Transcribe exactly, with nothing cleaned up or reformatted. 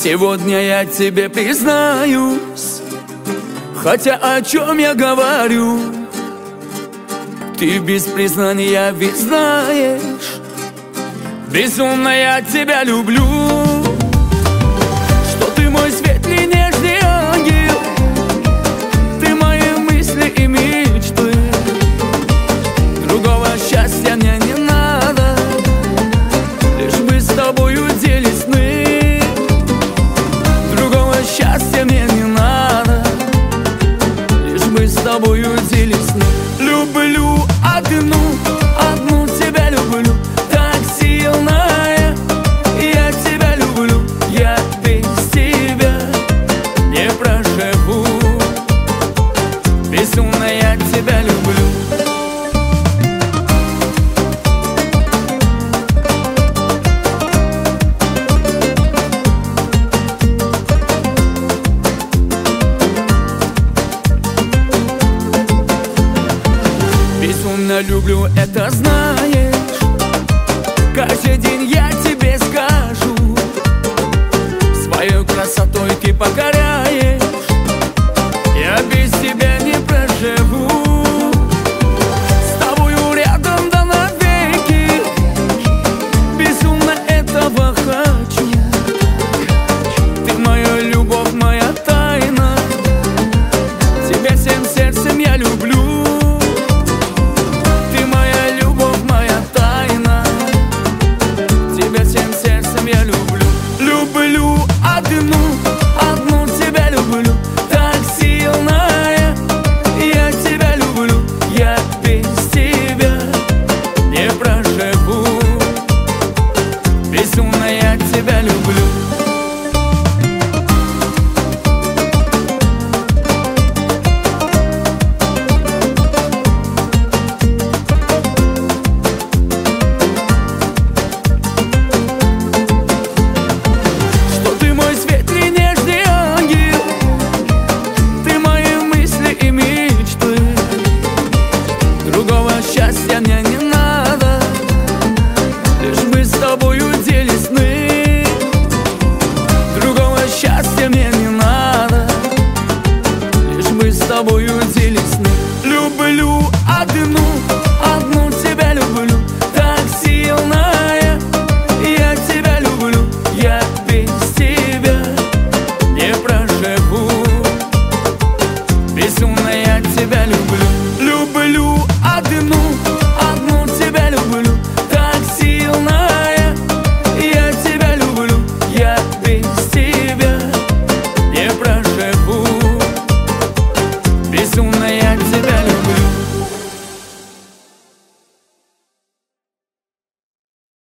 Сегодня я тебе признаюсь, хотя о чем я говорю, ты без признания ведь знаешь, безумно я тебя люблю. Что ты мой светлый нежный ангел, ты мои мысли и мечты. Другого счастья мне не надо, лишь бы с тобою делить сны. Другого счастья мне не надо, лишь бы с тобою делить сны. Люблю одну, одну тебя люблю, так сильно я тебя люблю. Я без тебя не проживу, безумно я тебя люблю. Безумно люблю, это знаешь, каждый день я тебе скажу. Своей красотой ты покоряешь, я без тебя не проживу. С тобою рядом да навеки, безумно этого хочу. Ты моя любовь, моя тайна, тебя всем сердцем я люблю. Люблю одну, одну тебя люблю, так сильно я тебя люблю. Я без тебя не проживу, безумно я тебя люблю.